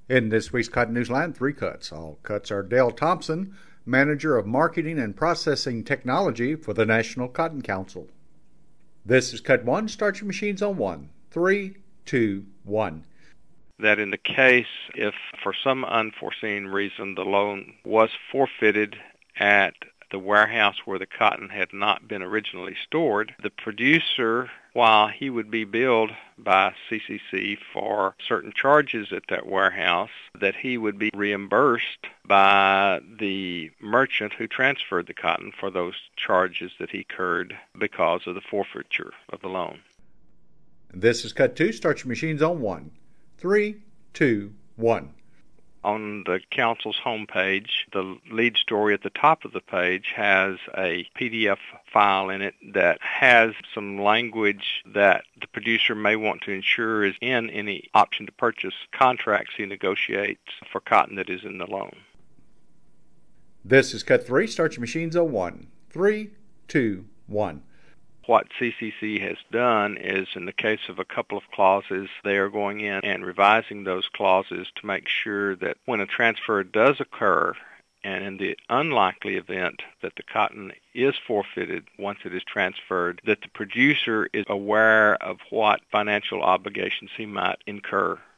In this week's Cotton Newsline, 3 cuts. All cuts are Dale Thompson, Manager of Marketing and Processing Technology for the National Cotton Council. This is Cut 1. Start your machines on 1. 3, 2, 1. That in the case if for some unforeseen reason the loan was forfeited at the warehouse where the cotton had not been originally stored, the producer, while he would be billed by CCC for certain charges at that warehouse, that he would be reimbursed by the merchant who transferred the cotton for those charges that he incurred because of the forfeiture of the loan. This is Cut 2. Start your machines on 1. 3, 2, 1. On the council's homepage, the lead story at the top of the page has a PDF file in it that has some language that the producer may want to ensure is in any option to purchase contracts he negotiates for cotton that is in the loan. This is Cut 3. Start your machines on 1. 3, 2, 1. What CCC has done is, in the case of a couple of clauses, they are going in and revising those clauses to make sure that when a transfer does occur, and in the unlikely event that the cotton is forfeited once it is transferred, that the producer is aware of what financial obligations he might incur